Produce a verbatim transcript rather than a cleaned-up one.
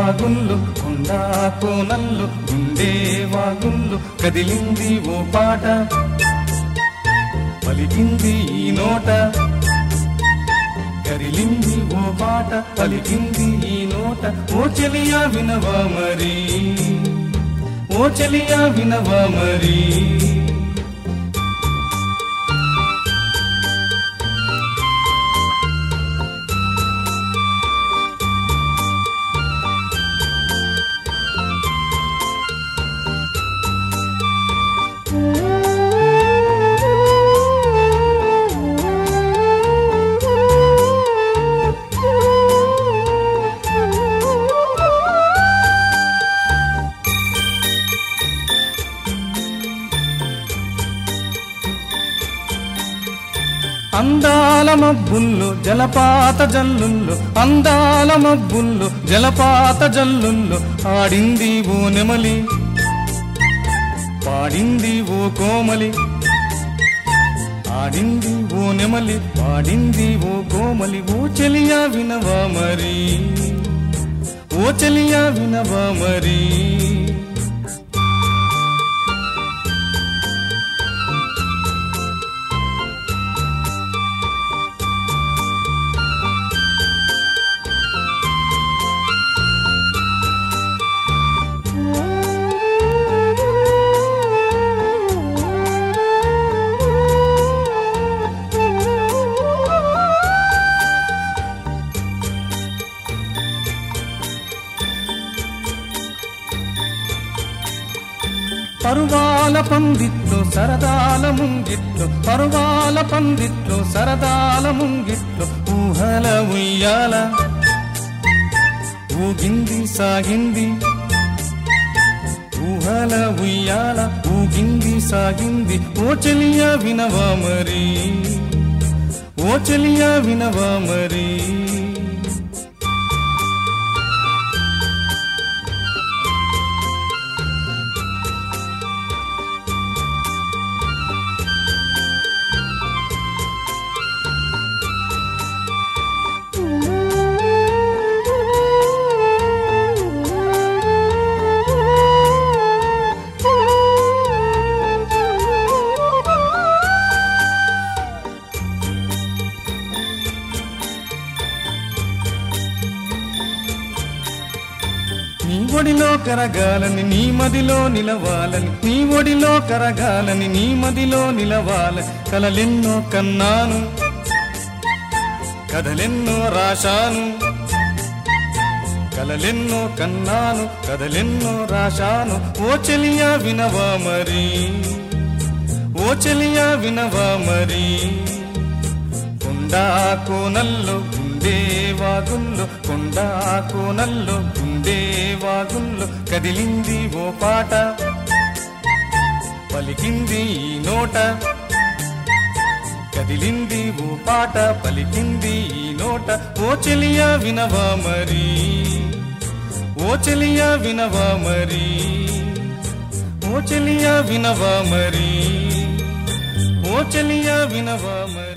వాగుళ్ళు కొండా కోనల్లు గుండే వాగుళ్ళు కదిలింది ఓ పాట పలికింది ఈ నోట కదిలింది ఓ పాట పలికింది ఈ నోట ఓ చెలియా వినవా మరి ఓ చెలియా వినవా మరి అందాల మబ్బుల్లో జలపాత జల్లుల్లో అందాల మబ్బుల్లో జలపాత జల్లుల్లో ఆడింది ఓ నెమలి పాడింది ఓ కోమలి ఆడింది ఓ నెమలి పాడింది ఓ కోమలి ఓ చెలియా వినవా మరి ఓ చెలియా వినవా మరి పరువాల పందిట్లో సరదాల ముంగిట్లో పరువాల పందిట్లో సరదాల ముంగిట్లో ఊహల ఉయ్యాల ఊగింది సాగింది ఊహల ఉయ్యాల ఊగింది సాగింది ఓ చెలియా వినవా మరి ఓ చెలియా వినవా మరి నీ ఒడిలో కరగాలని నీ మదిలో నిలవాలని నీ ఒడిలో కరగాలని నీ మదిలో నిలవాలని కలలెన్నో కన్నాను కథలెన్నో రాశాను కలలెన్నో కన్నాను కథలెన్నో రాశాను ఓ చెలియా వినవా మరి ఓ చెలియా వినవా మరి కొండా కోనల్లో గుండే వాగుల్లో కొండా కోనల్లో గుండే వాగుల్లో కదిలింది ఓ పాట పలికింది ఈ నోట కదిలింది ఓ పాట పలికింది ఈ నోట ఓ చెలియా వినవా మరి ఓ చెలియా వినవా మరి ఓ చెలియా వినవా మరి ఓ చెలియా వినవా మరి